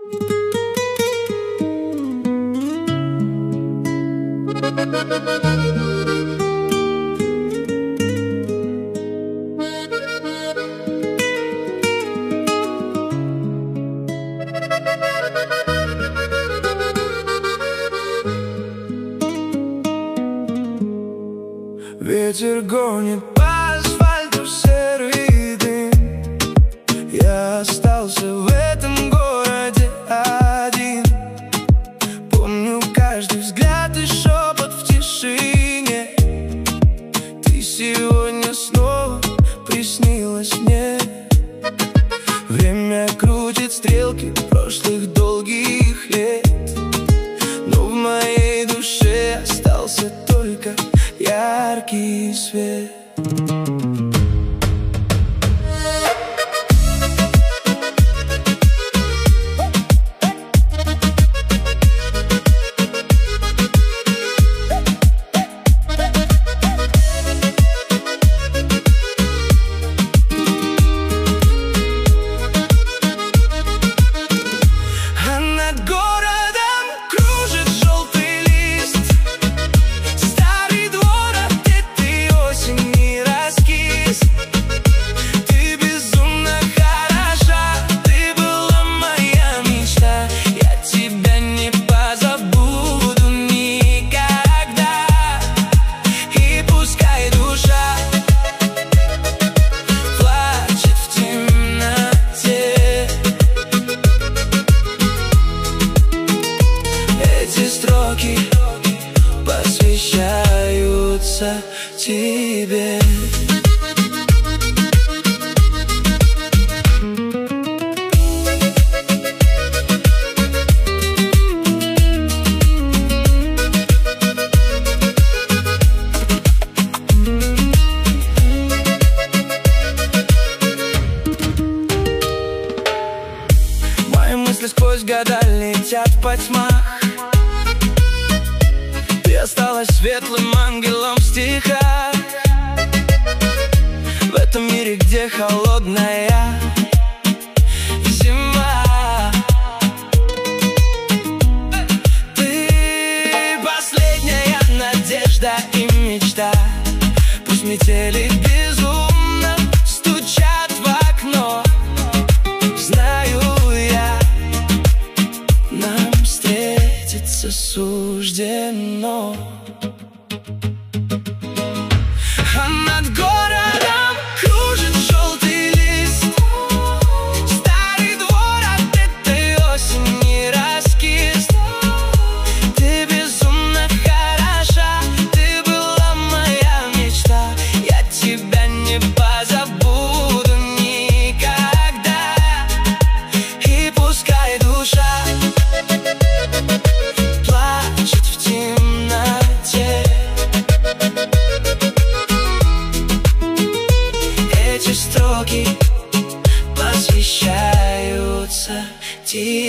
Ветер гонит по асфальту серый дым. Я остался в этом городе один. Помню каждый взгляд и шепот в тишине. Ты сегодня снова приснилась мне. Время крутит стрелки прошлых долгих лет, но в моей душе остался только яркий свет. А над городом кружит желтый лист. Старый двор от этой осени раскис. Ты безумно хороша, ты была моя мечта. Я тебя не позабуду никогда. И пускай душа плачет в темноте, эти строки посвящаются тебе. Мои мысли сквозь года летят по тьмах. Ты осталась светлым ангелом в стихах. В этом мире, где холодная зима, ты последняя надежда и мечта. Пусть метели безумно стучат в окно, знаю я, нам встретиться суждено. А над городом кружит желтый лист. Старый двор от этой осени раскис. Ты безумно хороша, ты была моя мечта. Я тебя не позабуду никогда. И пускай душа плачет в темноте, эти строки посвящаются тебе.